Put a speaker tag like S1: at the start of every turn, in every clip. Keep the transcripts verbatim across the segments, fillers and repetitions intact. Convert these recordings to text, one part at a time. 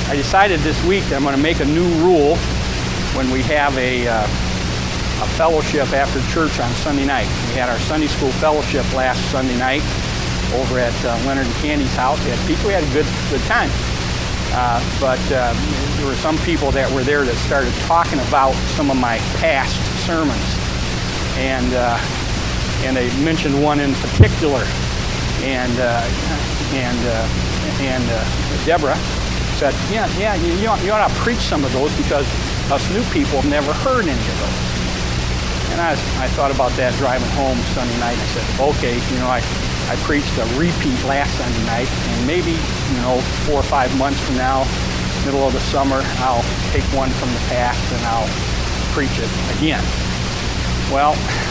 S1: I decided this week that I'm going to make a new rule when we have a, uh, a fellowship after church on Sunday night. We had our Sunday school fellowship last Sunday night over at uh, Leonard and Candy's house. We had people, we had a good, good time. Uh, but uh, there were some people that were there that started talking about some of my past sermons. And uh, and they mentioned one in particular. And uh, and uh, and uh, Deborah said, yeah, yeah, you, you, ought, you ought to preach some of those because us new people have never heard any of those. And I, I thought about that driving home Sunday night. I said, okay, you know, I, I preached a repeat last Sunday night, and maybe, you know, four or five months from now, middle of the summer, I'll take one from the past and I'll preach it again. Well,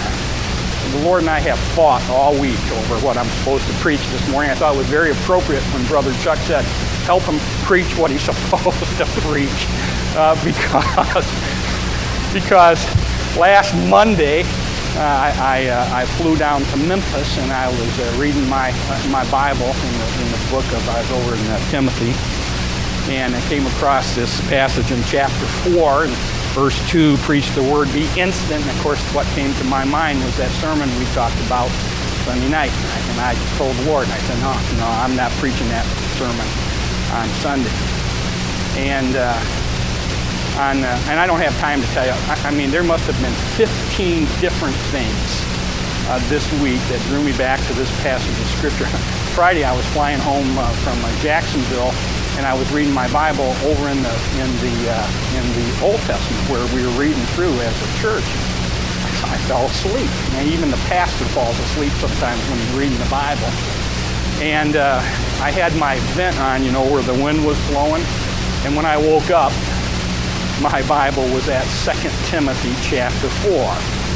S1: the Lord and I have fought all week over what I'm supposed to preach this morning. I thought it was very appropriate when Brother Chuck said, help him preach what he's supposed to preach, uh, because, because last Monday, Uh, I, I, uh, I flew down to Memphis, and I was uh, reading my uh, my Bible in the, in the book of, I was over in uh, Timothy, and I came across this passage in chapter four, and verse two, preach the word, be instant. And of course, what came to my mind was that sermon we talked about Sunday night, and I told the Lord, I said, no, no, I'm not preaching that sermon on Sunday. And uh, On, uh, and I don't have time to tell you. I, I mean, there must have been fifteen different things uh, this week that drew me back to this passage of Scripture. Friday, I was flying home uh, from uh, Jacksonville, and I was reading my Bible over in the in the uh, in the Old Testament, where we were reading through as a church. I fell asleep, and even the pastor falls asleep sometimes when he's reading the Bible. And uh, I had my vent on, you know, where the wind was blowing, and when I woke up, my Bible was at Second Timothy chapter four.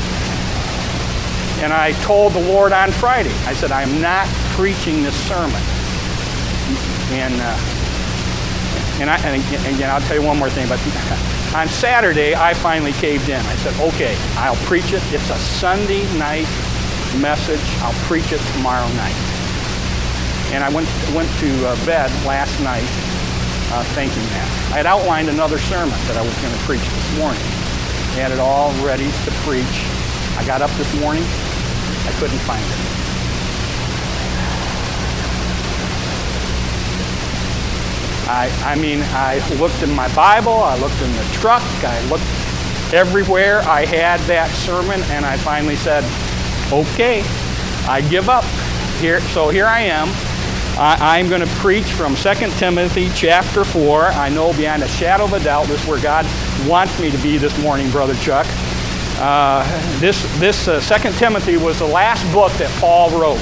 S1: And I told the Lord on Friday, I said, I am not preaching this sermon. And uh, and, I, and again, I'll tell you one more thing. But on Saturday, I finally caved in. I said, okay, I'll preach it. It's a Sunday night message. I'll preach it tomorrow night. And I went, went to uh, bed last night Uh, thinking that. I had outlined another sermon that I was going to preach this morning. I had it all ready to preach. I got up this morning. I couldn't find it. I, I mean, I looked in my Bible. I looked in the truck. I looked everywhere. I had that sermon, and I finally said, okay, I give up. Here, so here I am. I, I'm going to preach from Second Timothy chapter four. I know beyond a shadow of a doubt this is where God wants me to be this morning, Brother Chuck. Uh, this this uh, Second Timothy was the last book that Paul wrote.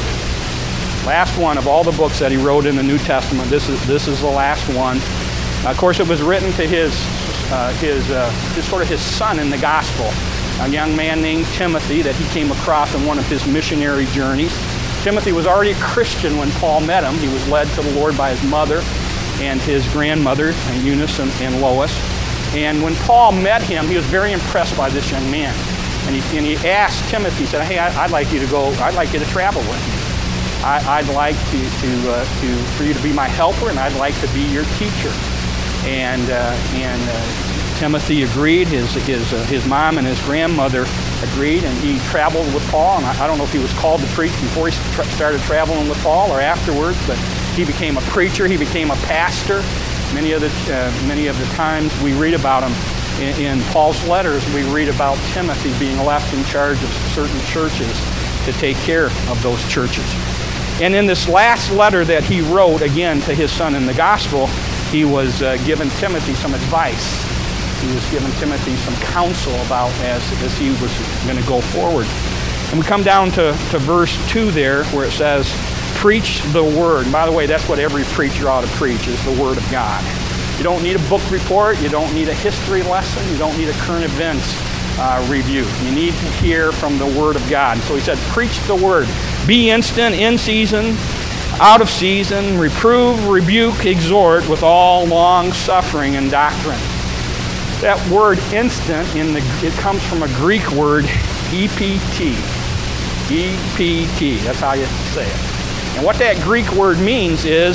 S1: Last one of all the books that he wrote in the New Testament. This is this is the last one. Uh, of course, it was written to his uh, his, uh, his sort of his son in the gospel, a young man named Timothy that he came across on one of his missionary journeys. Timothy was already a Christian when Paul met him. He was led to the Lord by his mother and his grandmother, Eunice and, and Lois. And when Paul met him, he was very impressed by this young man. And he, and he asked Timothy, he said, hey, I, I'd like you to go, I'd like you to travel with me. I, I'd like to, to, uh, to, for you to be my helper, and I'd like to be your teacher. And, uh, and uh, Timothy agreed. His, his, uh, his mom and his grandmother agreed, and he traveled with Paul. And I, I don't know if he was called to preach before he tra- started traveling with Paul or afterwards, but he became a preacher. He became a pastor. Many of the uh, many of the times we read about him in, in Paul's letters, we read about Timothy being left in charge of certain churches to take care of those churches. And in this last letter that he wrote, again, to his son in the gospel, he was uh, giving Timothy some advice. He was giving Timothy some counsel about as, as he was going to go forward. And we come down to, to verse two there, where it says, preach the word. And by the way, that's what every preacher ought to preach, is the word of God. You don't need a book report. You don't need a history lesson. You don't need a current events uh, review. You need to hear from the word of God. And so he said, preach the word. Be instant, in season, out of season, reprove, rebuke, exhort with all long suffering and doctrine. That word instant, in the it comes from a Greek word, E P T. E P T, that's how you say it. And what that Greek word means is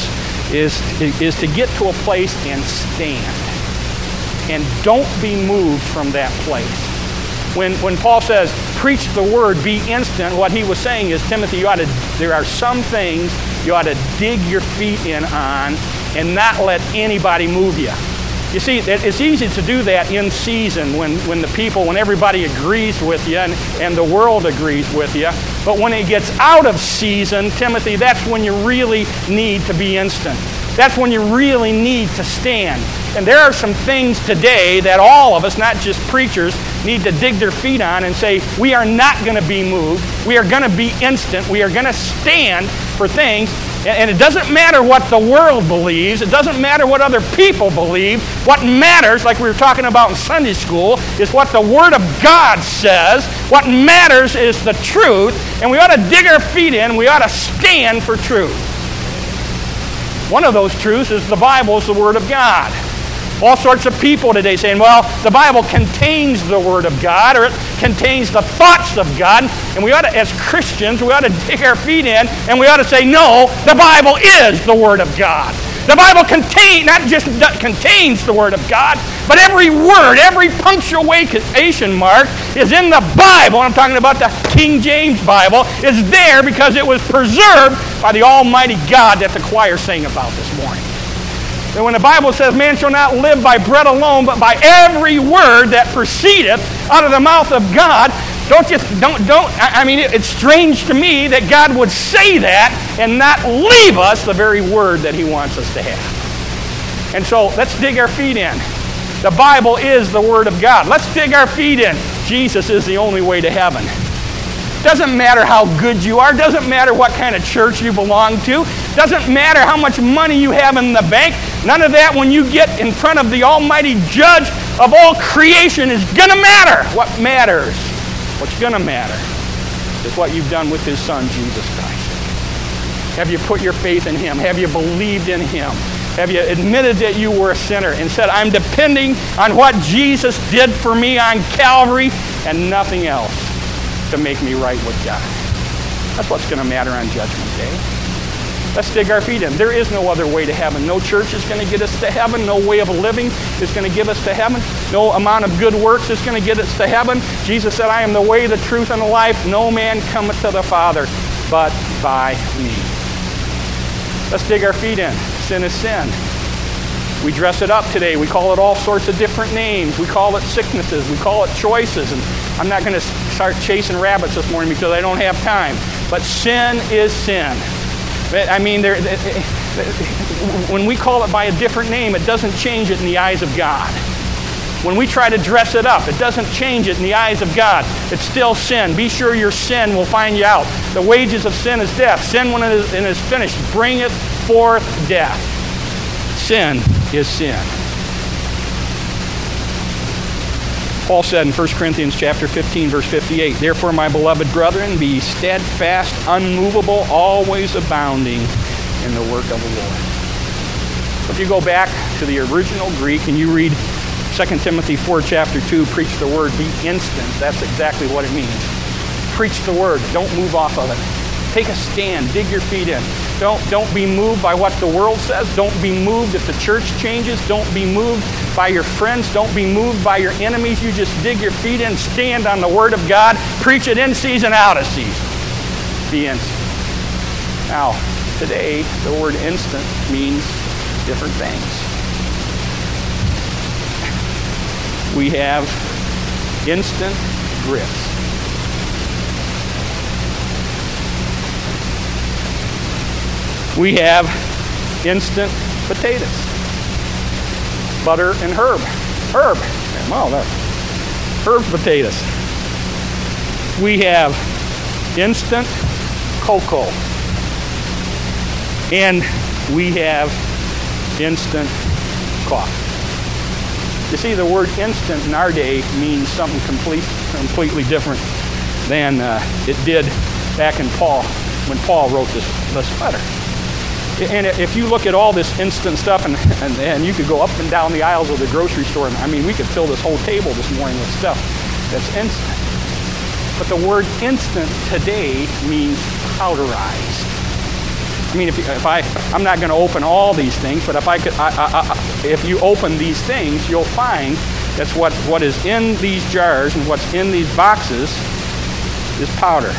S1: is, is to get to a place and stand. And don't be moved from that place. When, when Paul says, preach the word, be instant, what he was saying is, Timothy, you ought to, there are some things you ought to dig your feet in on and not let anybody move you. You see, it's easy to do that in season when, when the people, when everybody agrees with you and, and the world agrees with you. But when it gets out of season, Timothy, that's when you really need to be instant. That's when you really need to stand. And there are some things today that all of us, not just preachers, need to dig their feet on and say, we are not going to be moved. We are going to be instant. We are going to stand for things. And it doesn't matter what the world believes. It doesn't matter what other people believe. What matters, like we were talking about in Sunday school, is what the Word of God says. What matters is the truth. And we ought to dig our feet in. We ought to stand for truth. One of those truths is the Bible is the Word of God. All sorts of people today saying, well, the Bible contains the Word of God, or it contains the thoughts of God, and we ought to, as Christians, we ought to dig our feet in, and we ought to say, no, the Bible is the Word of God. The Bible contain, not just contains the Word of God, but every word, every punctuation mark is in the Bible. I'm talking about the King James Bible, is there because it was preserved by the Almighty God that the choir sang about this morning. And when the Bible says, man shall not live by bread alone, but by every word that proceedeth out of the mouth of God, don't you, don't, don't, I mean, it's strange to me that God would say that and not leave us the very word that he wants us to have. And so, let's dig our feet in. The Bible is the Word of God. Let's dig our feet in. Jesus is the only way to heaven. Doesn't matter how good you are. Doesn't matter what kind of church you belong to. Doesn't matter how much money you have in the bank. None of that when you get in front of the Almighty Judge of all creation is going to matter. What matters, what's going to matter, is what you've done with His Son, Jesus Christ. Have you put your faith in Him? Have you believed in Him? Have you admitted that you were a sinner and said, I'm depending on what Jesus did for me on Calvary and nothing else to make me right with God? That's what's going to matter on Judgment Day. Let's dig our feet in. There is no other way to heaven. No church is going to get us to heaven. No way of living is going to give us to heaven. No amount of good works is going to get us to heaven. Jesus said, I am the way, the truth, and the life. No man cometh to the Father but by me. Let's dig our feet in. Sin is sin. We dress it up today. We call it all sorts of different names. We call it sicknesses. We call it choices. And I'm not going to start chasing rabbits this morning because I don't have time. But sin is sin. I mean, there, when we call it by a different name, it doesn't change it in the eyes of God. When we try to dress it up, it doesn't change it in the eyes of God. It's still sin. Be sure your sin will find you out. The wages of sin is death. Sin, when it is, it is finished, bringeth forth death. Sin is sin. Paul said in First Corinthians chapter fifteen, verse fifty-eight, therefore, my beloved brethren, be steadfast, unmovable, always abounding in the work of the Lord. So if you go back to the original Greek and you read Second Timothy four, chapter two, preach the word, be instant, that's exactly what it means. Preach the word. Don't move off of it. Take a stand. Dig your feet in. Don't, don't be moved by what the world says. Don't be moved if the church changes. Don't be moved by your friends. Don't be moved by your enemies. You just dig your feet in, stand on the Word of God, preach it in season, out of season. Be instant. Now, today, the word instant means different things. We have instant grits. We have instant potatoes. Butter and herb. Herb. Well, that's herb potatoes. We have instant cocoa. And we have instant coffee. You see, the word instant in our day means something complete, completely different than uh, it did back in Paul, when Paul wrote this, this letter. And if you look at all this instant stuff, and, and, and you could go up and down the aisles of the grocery store, and I mean, we could fill this whole table this morning with stuff that's instant. But the word instant today means powderized. I mean, if, if I, I'm not going to open all these things, but if I could, I, I, I, if you open these things, you'll find that's what, what is in these jars and what's in these boxes is powder.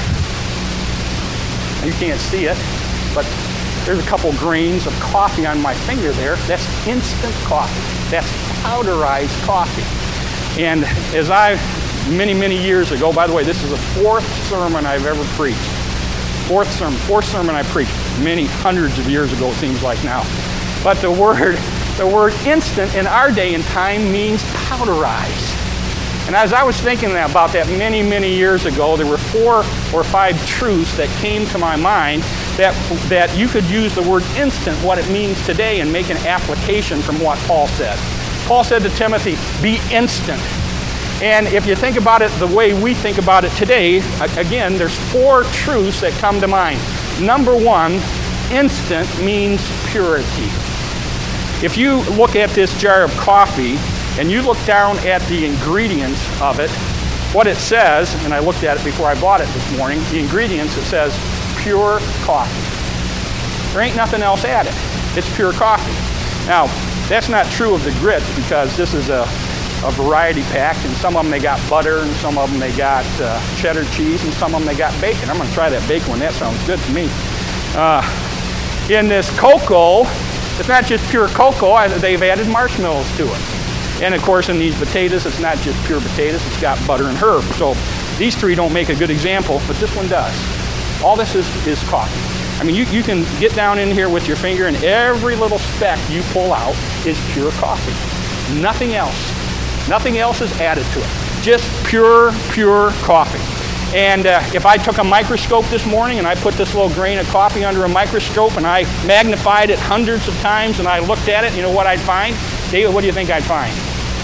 S1: Now, you can't see it, but there's a couple grains of coffee on my finger there. That's instant coffee. That's powderized coffee. And as I, many, many years ago, by the way, this is the fourth sermon I've ever preached. Fourth sermon, fourth sermon I preached many hundreds of years ago, it seems like now. But the word, the word instant in our day and time means powderized. And as I was thinking about that many, many years ago, there were four or five truths that came to my mind that, that you could use the word instant, what it means today, and make an application from what Paul said. Paul said to Timothy, be instant. And if you think about it the way we think about it today, again, there's four truths that come to mind. Number one, instant means purity. If you look at this jar of coffee and you look down at the ingredients of it, what it says, and I looked at it before I bought it this morning, the ingredients, it says pure coffee. There ain't nothing else added. It's pure coffee. Now, that's not true of the grits because this is a, a variety pack, and some of them they got butter, and some of them they got uh, cheddar cheese, and some of them they got bacon. I'm going to try that bacon one. That sounds good to me. Uh, in this cocoa, it's not just pure cocoa. They've added marshmallows to it. And of course, in these potatoes, it's not just pure potatoes. It's got butter and herbs. So these three don't make a good example, but this one does. All this is, is coffee. I mean, you, you can get down in here with your finger, and every little speck you pull out is pure coffee. Nothing else. Nothing else is added to it. Just pure, pure coffee. And uh, if I took a microscope this morning and I put this little grain of coffee under a microscope and I magnified it hundreds of times and I looked at it, you know what I'd find? David, what do you think I'd find?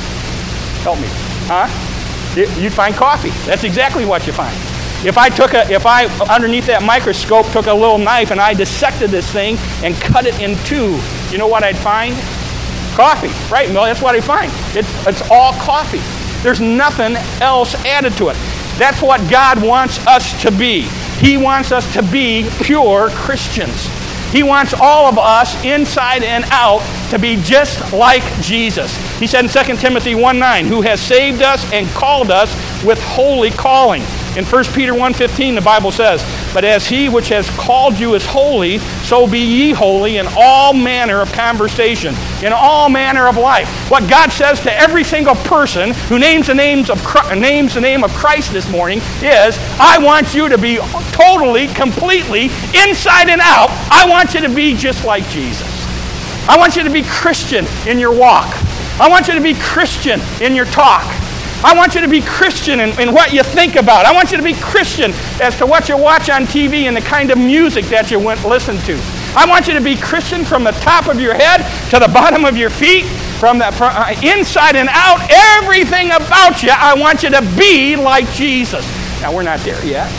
S1: Help me. Huh? You'd find coffee. That's exactly what you find. If I took a, if I, underneath that microscope, took a little knife and I dissected this thing and cut it in two, you know what I'd find? Coffee. Right, Mill? That's what I find. It's, it's all coffee. There's nothing else added to it. That's what God wants us to be. He wants us to be pure Christians. He wants all of us, inside and out, to be just like Jesus. He said in Second Timothy one nine, who has saved us and called us with holy calling. In First Peter one fifteen, the Bible says, but as he which has called you is holy, so be ye holy in all manner of conversation, in all manner of life. What God says to every single person who names the names of names the name of Christ this morning is, I want you to be totally, completely, inside and out. I want you to be just like Jesus. I want you to be Christian in your walk. I want you to be Christian in your talk. I want you to be Christian in, in what you think about. I want you to be Christian as to what you watch on T V and the kind of music that you went listen to. I want you to be Christian from the top of your head to the bottom of your feet, from the from, uh, inside and out, everything about you. I want you to be like Jesus. Now, we're not there yet.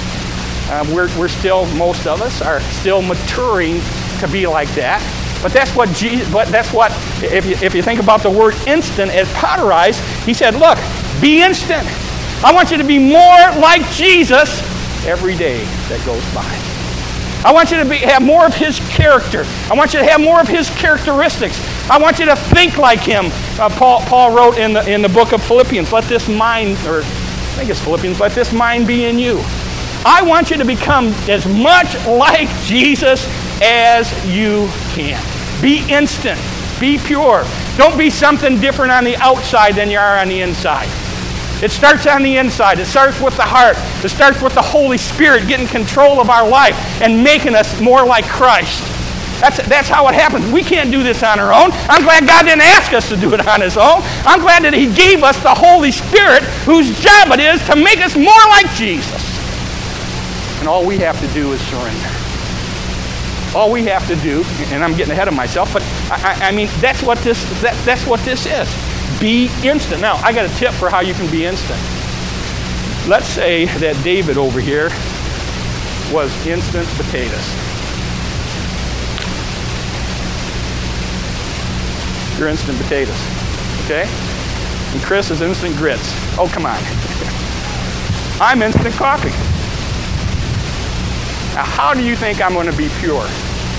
S1: Uh, we're, we're still, most of us are still maturing to be like that. But that's what Jesus, but that's what, if you, if you think about the word instant as powderized, he said, look, be instant. I want you to be more like Jesus every day that goes by. I want you to be, have more of his character. I want you to have more of his characteristics. I want you to think like him. Uh, Paul, Paul wrote in the, in the book of Philippians, let this mind, or I think it's Philippians, let this mind be in you. I want you to become as much like Jesus as you can. Be instant. Be pure. Don't be something different on the outside than you are on the inside. It starts on the inside. It starts with the heart. It starts with the Holy Spirit getting control of our life and making us more like Christ. That's, that's how it happens. We can't do this on our own. I'm glad God didn't ask us to do it on his own. I'm glad that he gave us the Holy Spirit whose job it is to make us more like Jesus. And all we have to do is surrender. All we have to do, and I'm getting ahead of myself, but I, I mean, that's what this that, that's what this is. Be instant. Now, I got a tip for how you can be instant. Let's say that David over here was instant potatoes. You're instant potatoes, okay? And Chris is instant grits. Oh, come on. I'm instant coffee. Now, how do you think I'm going to be pure?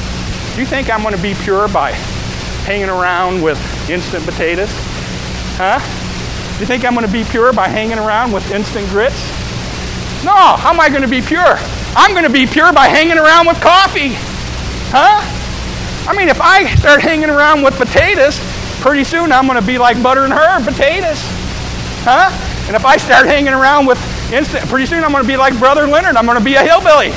S1: Do you think I'm going to be pure by hanging around with instant potatoes? Huh? Do you think I'm going to be pure by hanging around with instant grits? No, how am I going to be pure? I'm going to be pure by hanging around with coffee. Huh? I mean, if I start hanging around with potatoes, pretty soon I'm going to be like Butter and Herb potatoes. Huh? And if I start hanging around with instant, pretty soon I'm going to be like Brother Leonard. I'm going to be a hillbilly.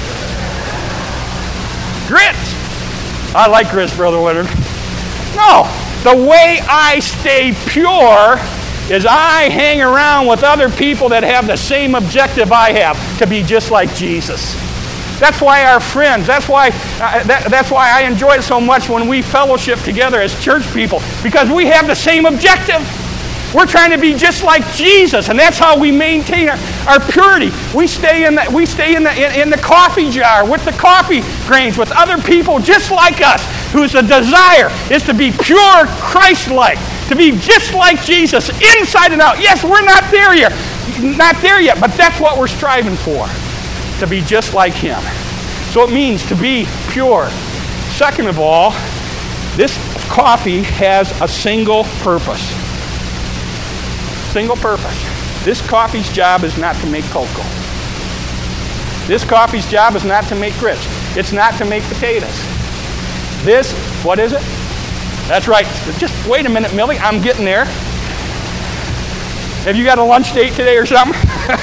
S1: Grits. I like grits, Brother Leonard. No, the way I stay pure is I hang around with other people that have the same objective I have, to be just like Jesus. That's why our friends, that's why uh, that, that's why I enjoy it so much when we fellowship together as church people, because we have the same objective. We're trying to be just like Jesus, and that's how we maintain our, our purity. We stay in the we stay in the in, in the coffee jar with the coffee grains with other people just like us, whose desire is to be pure, Christ-like, to be just like Jesus, inside and out. Yes, we're not there yet, not there yet, but that's what we're striving for, to be just like Him. So it means to be pure. Second of all, this coffee has a single purpose. Single purpose. This coffee's job is not to make cocoa. This coffee's job is not to make grits. It's not to make potatoes. This, what is it? That's right. Just wait a minute, Millie. I'm getting there. Have you got a lunch date today or something?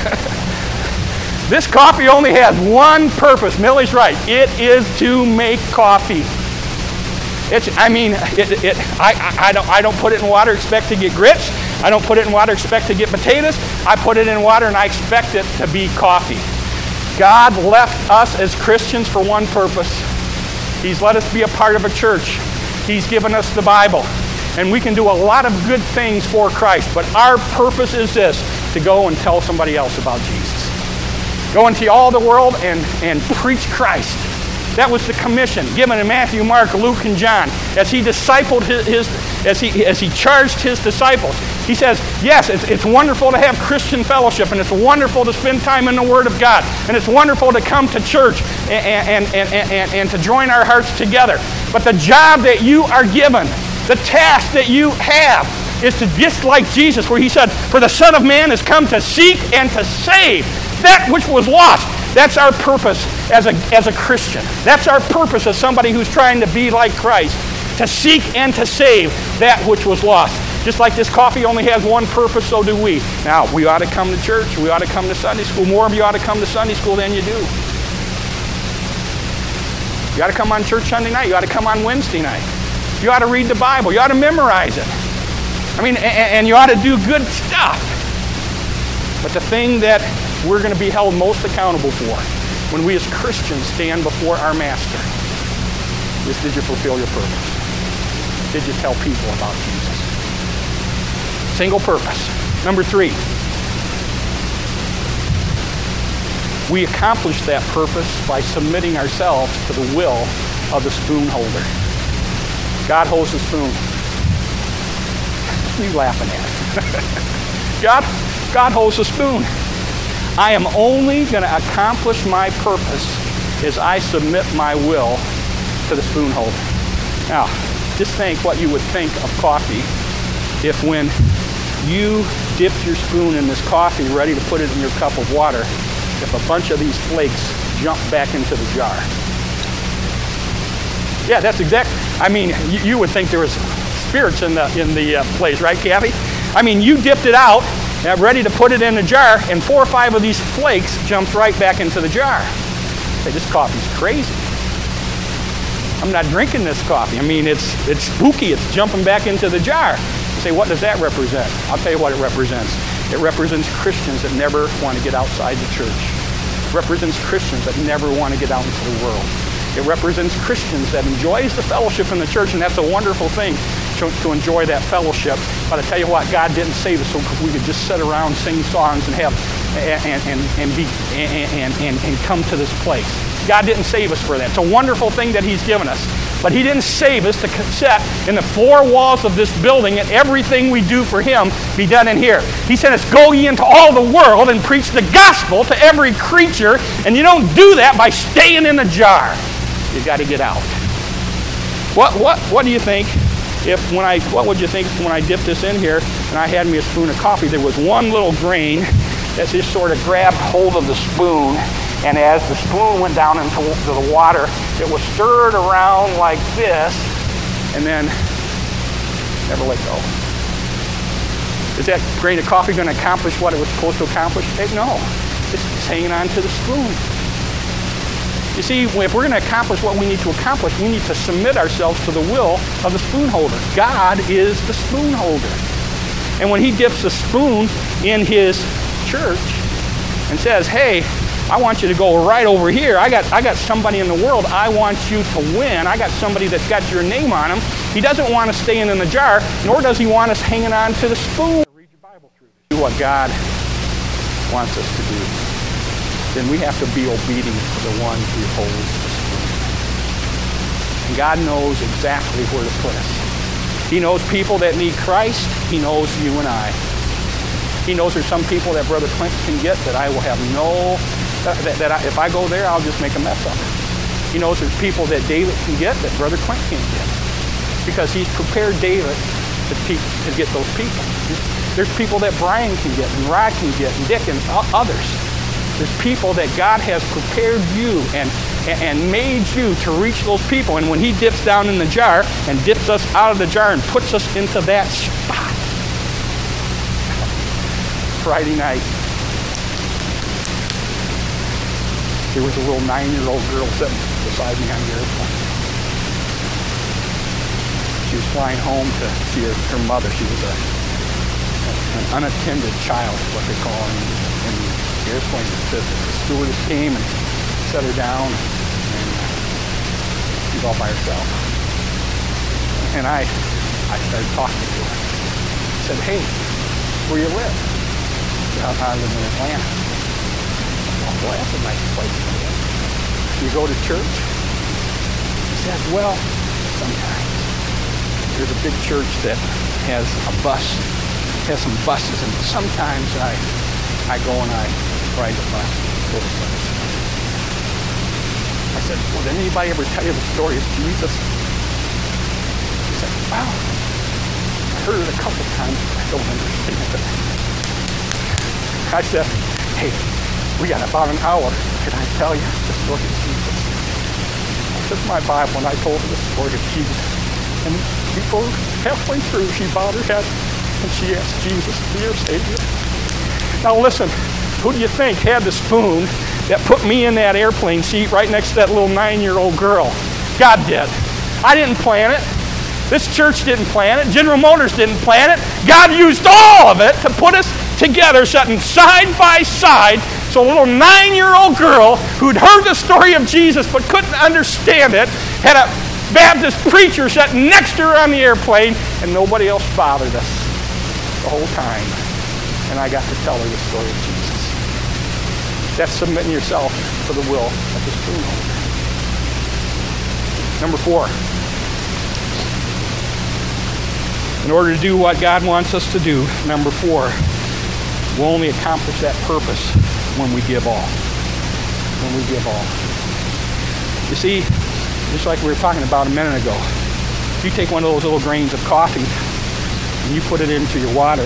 S1: This coffee only has one purpose. Millie's right. It is to make coffee. It's, I mean, it, it, I, I, I, don't, I don't put it in water, expect to get grits. I don't put it in water, expect to get potatoes. I put it in water and I expect it to be coffee. God left us as Christians for one purpose. He's let us be a part of a church. He's given us the Bible. And we can do a lot of good things for Christ. But our purpose is this, to go and tell somebody else about Jesus. Go into all the world and, and preach Christ. That was the commission given in Matthew, Mark, Luke, and John as he discipled his, his as he as he charged his disciples. He says, yes, it's, it's wonderful to have Christian fellowship, and it's wonderful to spend time in the Word of God, and it's wonderful to come to church and, and, and, and, and to join our hearts together. But the job that you are given, the task that you have, is to just like Jesus, where He said, for the Son of Man has come to seek and to save that which was lost. That's our purpose as a, as a Christian. That's our purpose as somebody who's trying to be like Christ, to seek and to save that which was lost. Just like this coffee only has one purpose, so do we. Now, we ought to come to church. We ought to come to Sunday school. More of you ought to come to Sunday school than you do. You ought to come on church Sunday night. You ought to come on Wednesday night. You ought to read the Bible. You ought to memorize it. I mean, and, and you ought to do good stuff. But the thing that we're going to be held most accountable for when we as Christians stand before our Master is, did you fulfill your purpose? Did you tell people about Jesus? Single purpose. Number three, we accomplish that purpose by submitting ourselves to the will of the spoon holder. God holds the spoon. What are you laughing at? God, God holds the spoon. I am only going to accomplish my purpose as I submit my will to the spoon holder. Now, just think what you would think of coffee if when you dipped your spoon in this coffee ready to put it in your cup of water, if a bunch of these flakes jump back into the jar. Yeah, that's exact. I mean, you, you would think there was spirits in the in the uh, place, right, Kathy? I mean, you dipped it out, uh, ready to put it in the jar, and four or five of these flakes jumped right back into the jar. Say, this coffee's crazy. I'm not drinking this coffee. I mean, it's it's spooky. It's jumping back into the jar. You say, what does that represent? I'll tell you what it represents. It represents Christians that never want to get outside the church. It represents Christians that never want to get out into the world. It represents Christians that enjoys the fellowship in the church, and that's a wonderful thing to, to enjoy that fellowship. But I tell you what, God didn't save us so we could just sit around, sing songs, and have and and and be and and, and come to this place. God didn't save us for that. It's a wonderful thing that He's given us. But He didn't save us to sit in the four walls of this building and everything we do for Him be done in here. He said us, go ye into all the world and preach the gospel to every creature. And you don't do that by staying in the jar. You got to get out. What what what do you think if when I what would you think when I dipped this in here and I had me a spoon of coffee, there was one little grain that just sort of grabbed hold of the spoon, and as the spoon went down into the water, it was stirred around like this and then never let go. Is that grain of coffee going to accomplish what it was supposed to accomplish? No. It's hanging on to the spoon. You see, if we're going to accomplish what we need to accomplish, we need to submit ourselves to the will of the spoon holder. God is the spoon holder. And when he dips the spoon in his church and says, hey, I want you to go right over here. I got I got somebody in the world I want you to win. I got somebody that's got your name on him. He doesn't want us staying in the jar, nor does he want us hanging on to the spoon. Read your Bible through this. Do what God wants us to do. Then we have to be obedient to the one who holds the spoon. And God knows exactly where to put us. He knows people that need Christ. He knows you and I. He knows there's some people that Brother Clint can get that I will have no, that, that I, if I go there, I'll just make a mess of it. He knows there's people that David can get that Brother Clint can't get. Because he's prepared David to, te- to get those people. There's people that Brian can get, and Rod can get, and Dick, and others. There's people that God has prepared you and, and made you to reach those people. And when he dips down in the jar and dips us out of the jar and puts us into that spot. Friday night, there was a little nine-year-old girl sitting beside me on the airplane. She was flying home to see her, her mother. She was a, an unattended child, is what they call her in, in the airplane. The, the stewardess came and set her down, and she was all by herself. And I, I started talking to her. I said, hey, where you live? I live in Atlanta. Oh, boy, that's a nice place to live. You go to church? He said, well, sometimes. There's a big church that has a bus, has some buses, and sometimes I I go and I ride the bus. Go to service. I said, well, did anybody ever tell you the story of Jesus? He said, well, I heard it a couple times, but I don't understand it. I said, hey, we got about an hour. Can I tell you the story of Jesus? I took my Bible and I told her the story of Jesus. And before halfway through, she bowed her head and she asked Jesus to be her Savior. Now listen, who do you think had the spoon that put me in that airplane seat right next to that little nine-year-old girl? God did. I didn't plan it. This church didn't plan it. General Motors didn't plan it. God used all of it to put us together, sitting side by side, so a little nine-year-old girl who'd heard the story of Jesus but couldn't understand it had a Baptist preacher sitting next to her on the airplane, and nobody else bothered us the whole time. And I got to tell her the story of Jesus. That's submitting yourself to the will of the spoon holder. Number four. In order to do what God wants us to do, number four, we'll only accomplish that purpose when we give all. When we give all. You see, just like we were talking about a minute ago, if you take one of those little grains of coffee and you put it into your water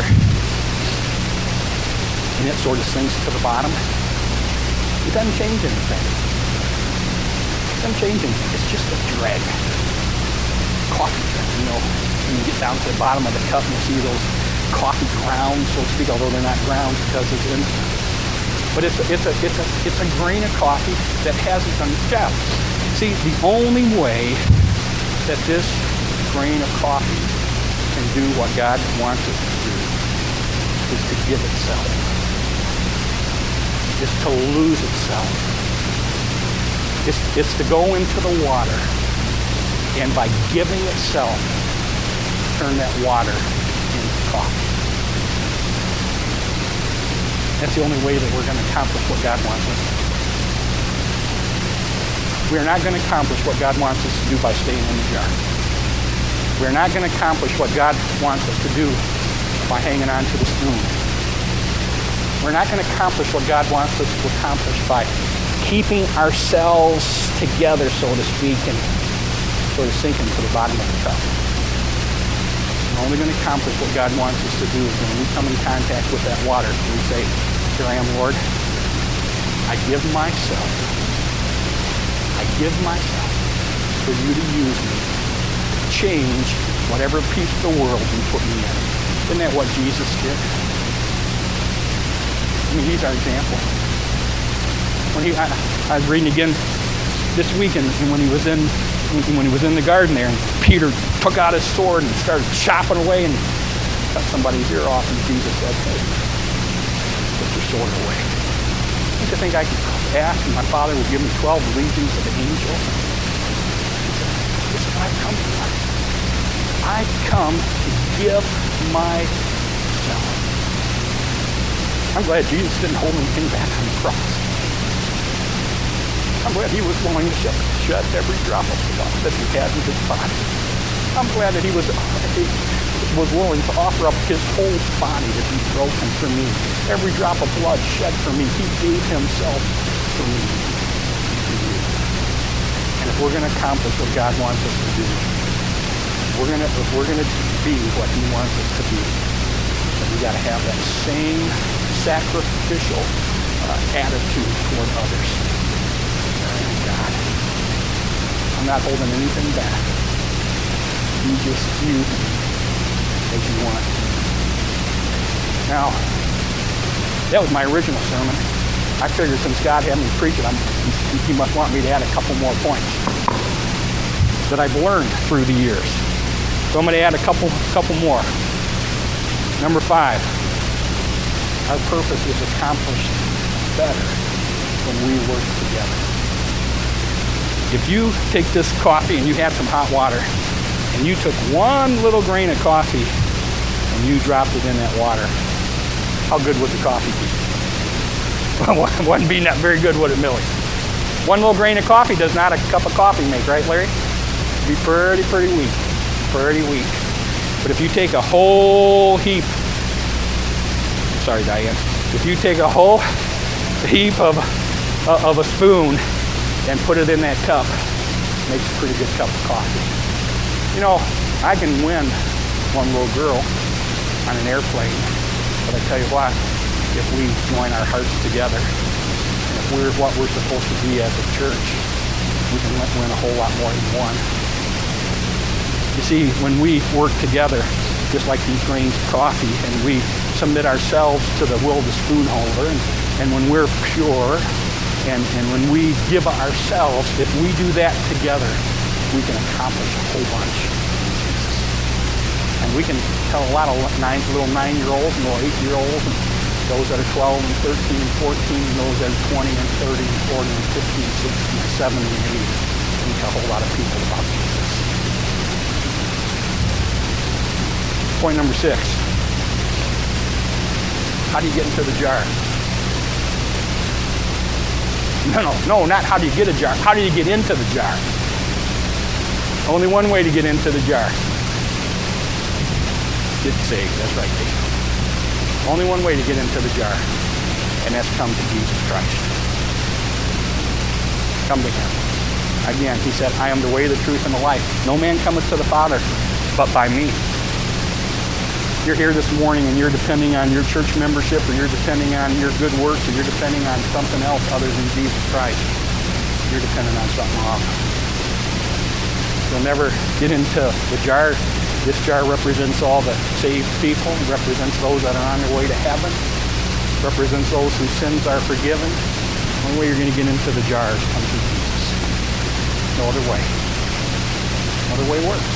S1: and it sort of sinks to the bottom, it doesn't change anything. It doesn't change anything. It's just a dreg. Coffee dreg, you know. When you get down to the bottom of the cup and you see those coffee grounds, so to speak, although they're not grounds because it's instant. But it's a, it's a, it's a, it's a grain of coffee that hasn't done its job. See, the only way that this grain of coffee can do what God wants it to do is to give itself. Is to lose itself. It's, it's to go into the water and by giving itself, turn that water into coffee. That's the only way that we're going to accomplish what God wants us to do. We are not going to accomplish what God wants us to do by staying in the jar. We're not going to accomplish what God wants us to do by hanging on to the spoon. We're not going to accomplish what God wants us to accomplish by keeping ourselves together, so to speak, and sort of sinking to the bottom of the cup. We're only going to accomplish what God wants us to do is when we come in contact with that water and we say, here I am, Lord. I give myself. I give myself for you to use me. Change whatever piece of the world you put me in. Isn't that what Jesus did? I mean, he's our example. When he, I, I was reading again this week, and, and when he was in when he was in the garden there, and Peter took out his sword and started chopping away and cut somebody's ear off, and Jesus said, hey, put your sword away. Don't you think I could ask and my Father would give me twelve legions of angels? He said, this is what I've come for. I come to give myself. I'm glad Jesus didn't hold anything back on the cross. I'm glad he was willing to shed, shed every drop of blood that he had in his body. I'm glad that he was, he was willing to offer up his whole body to be broken for me. Every drop of blood shed for me, he gave himself for me. And if we're going to accomplish what God wants us to do, we're going to, if we're going to be what he wants us to be, then we got to have that same sacrificial uh, attitude toward others. God, I'm not holding anything back. You just use me as you want. Now, that was my original sermon. I figured since God had me preach it, I'm, he must want me to add a couple more points that I've learned through the years. So I'm going to add a couple, couple more. Number five, our purpose is accomplished better when we work together. If you take this coffee and you have some hot water and you took one little grain of coffee and you dropped it in that water, how good would the coffee be? Well, it wouldn't be not very good, would it, Millie? One little grain of coffee does not a cup of coffee make, right, Larry? It'd be pretty, pretty weak. Pretty weak. But if you take a whole heap, sorry, Diane, if you take a whole heap of, uh, of a spoon and put it in that cup, makes a pretty good cup of coffee. You know, I can win one little girl on an airplane, but I tell you what, if we join our hearts together, and if we're what we're supposed to be as a church, we can win a whole lot more than one. You see, when we work together, just like these grains of coffee, and we submit ourselves to the will of the spoon holder, and, and when we're pure, And, and when we give ourselves, if we do that together, we can accomplish a whole bunch. And we can tell a lot of nine, little nine-year-olds and little eight-year-olds, and those that are twelve and thirteen and fourteen, and those that are twenty and thirty and forty and fifty and sixty and seventy and eighty. We can tell a whole lot of people about Jesus. Point number six. How do you get into the jar? No, no, no, not how do you get a jar. How do you get into the jar? Only one way to get into the jar. Get saved, that's right, Dave. Only one way to get into the jar, and that's come to Jesus Christ. Come to him. Again, he said, I am the way, the truth, and the life. No man cometh to the Father but by me. You're here this morning and you're depending on your church membership, or you're depending on your good works, or you're depending on something else other than Jesus Christ. You're depending on something wrong. You'll never get into the jar. This jar represents all the saved people, represents those that are on their way to heaven, represents those whose sins are forgiven. The only way you're going to get into the jar is come through Jesus. No other way. No other way works.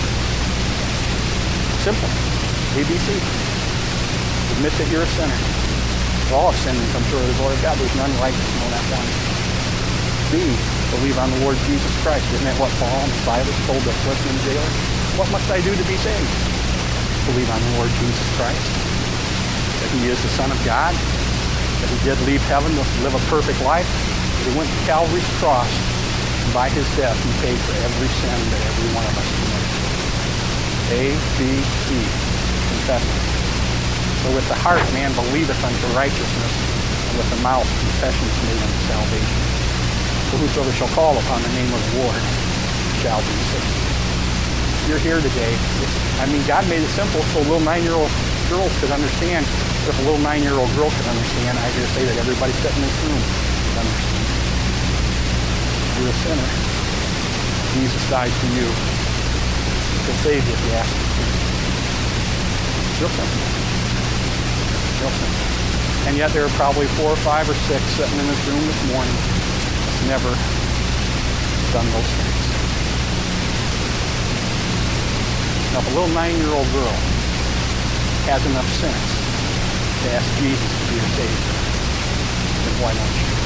S1: Simple. A B C. Admit that you're a sinner. We all have sinned and come short of the glory of God. There's none righteous, no, not one. B, believe on the Lord Jesus Christ. Isn't that what Paul and Silas told the Philippian jailer? What must I do to be saved? Believe on the Lord Jesus Christ. That he is the Son of God. That he did leave heaven to live a perfect life. That he went to Calvary's cross. And by his death, he paid for every sin that every one of us committed. A, B, C. Confession. For with the heart man believeth unto righteousness, and with the mouth confession is made unto salvation. For whosoever shall call upon the name of the Lord shall be saved. You're here today. I mean, God made it simple so little nine-year-old girls could understand. If a little nine-year-old girl could understand, I dare say that everybody sitting in this room could understand. You're a sinner. Jesus died for you. He'll save you if you ask him to. Real simple. Real simple. And yet there are probably four or five or six sitting in this room this morning that's never done those things. Now, if a little nine-year-old girl has enough sense to ask Jesus to be her Savior, then why don't you?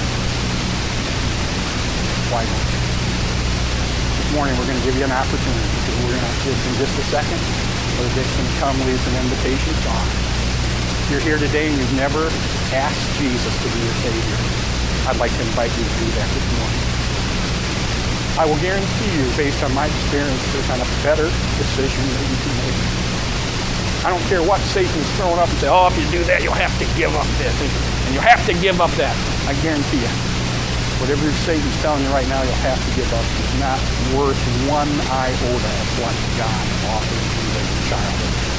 S1: Why don't you? This morning we're going to give you an opportunity, because we're going to just in just a second, Brother Dick's going to come lead an invitation song. If you're here today and you've never asked Jesus to be your Savior, I'd like to invite you to do that this morning. I will guarantee you, based on my experience, there's not a better decision that you can make. I don't care what Satan's throwing up and say, oh, if you do that, you'll have to give up this, and you'll have to give up that. I guarantee you, whatever Satan's telling you right now, you'll have to give up. It's not worth one iota of what God offers you as a child of his.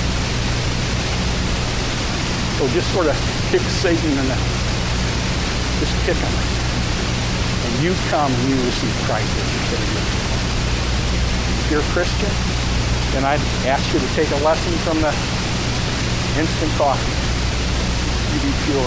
S1: So just sort of kick Satan in the, just kick him. And you come and you receive Christ as your Savior. If you're a Christian, then I'd ask you to take a lesson from the instant coffee. You be pure.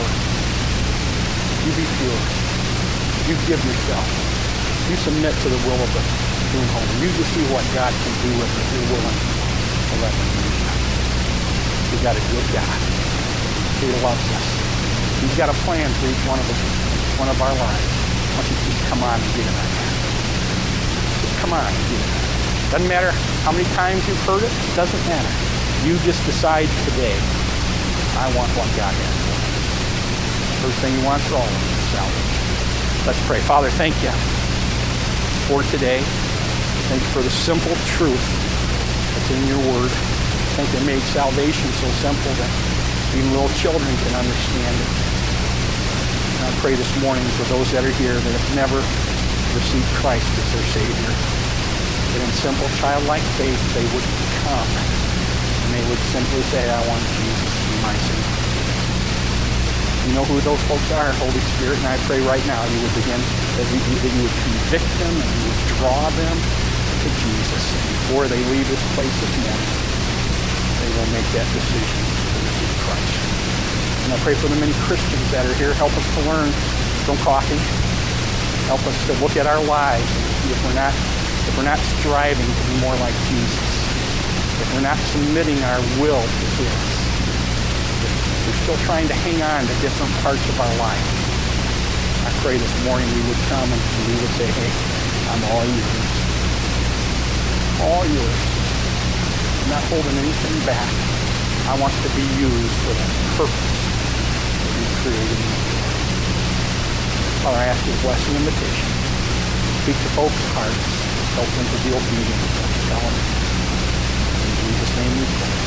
S1: You be pure. You give yourself. You submit to the will of the true home. You just see what God can do with it if you're willing to let him use you. We've got a good God. He loves us. He's got a plan for each one of us, one of our lives. Why don't you just come on and get it right now? Just come on and get it right now. Doesn't matter how many times you've heard it. It doesn't matter. You just decide today, I want what God has for me. First thing he wants for all of us is salvation. Let's pray. Father, thank you for today. Thank you for the simple truth that's in your word. Thank you made salvation so simple that even little children can understand it. And I pray this morning for those that are here that have never received Christ as their Savior, that in simple childlike faith they would come and they would simply say, I want Jesus to be my Savior. You know who those folks are, Holy Spirit, and I pray right now you would begin, that you, that you would convict them and you would draw them to Jesus. And before they leave this place this morning, they will make that decision to receive Christ. And I pray for the many Christians that are here. Help us to learn from coffee. Help us to look at our lives and see if we're not, if we're not striving to be more like Jesus. If we're not submitting our will to his. If we're still trying to hang on to different parts of our life. I pray this morning we would come and we would say, hey, I'm all yours. All yours. I'm not holding anything back. I want to be used for that purpose that you created me for. Father, I ask you to bless the invitation. Speak to folks' hearts. Help them to be obedient to what you tell them. In Jesus' name we pray.